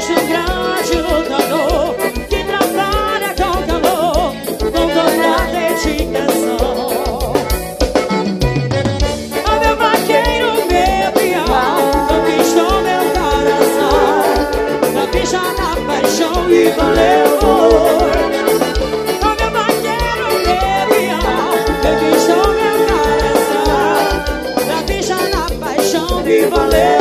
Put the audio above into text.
bicho grande lutador que trabalha com calor, com toda dedicação. O meu vaqueiro, meu peão, conquistou meu coração. Na bicha, na paixão e valeu. O meu vaqueiro, meu peão, conquistou meu coração. Na bicha, na paixão e valeu.